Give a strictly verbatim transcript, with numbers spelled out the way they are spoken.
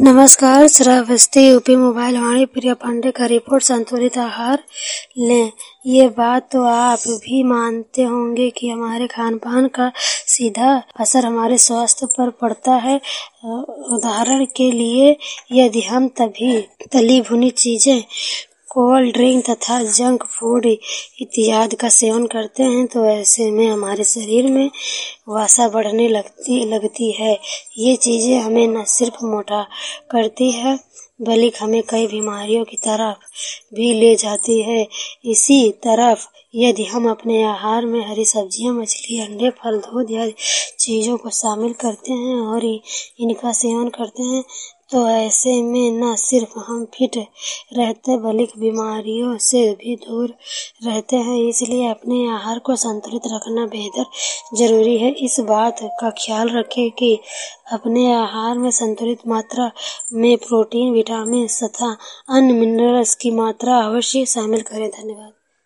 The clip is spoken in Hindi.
नमस्कार, श्रावस्ती यूपी मोबाइल वाणी प्रिया पांडे का रिपोर्ट। संतुलित आहार लें। ये बात तो आप भी मानते होंगे कि हमारे खान पान का सीधा असर हमारे स्वास्थ्य पर पड़ता है। उदाहरण के लिए, यदि हम तभी तली भुनी चीजें, कोल्ड ड्रिंक तथा जंक फूड इत्यादि का सेवन करते हैं तो ऐसे में हमारे शरीर में वसा बढ़ने लगती लगती है। ये चीजें हमें न सिर्फ मोटा करती है बल्कि हमें कई बीमारियों की तरफ भी ले जाती है। इसी तरफ यदि हम अपने आहार में हरी सब्जियां, मछली, अंडे, फल, दूध आदि चीजों को शामिल करते हैं और इनका सेवन करते हैं तो ऐसे में न सिर्फ हम फिट रहते बल्कि बीमारियों से भी दूर रहते हैं। इसलिए अपने आहार को संतुलित रखना बेहद जरूरी है। इस बात का ख्याल रखें कि अपने आहार में संतुलित मात्रा में प्रोटीन, विटामिन तथा अन्य मिनरल्स की मात्रा अवश्य शामिल करें। धन्यवाद।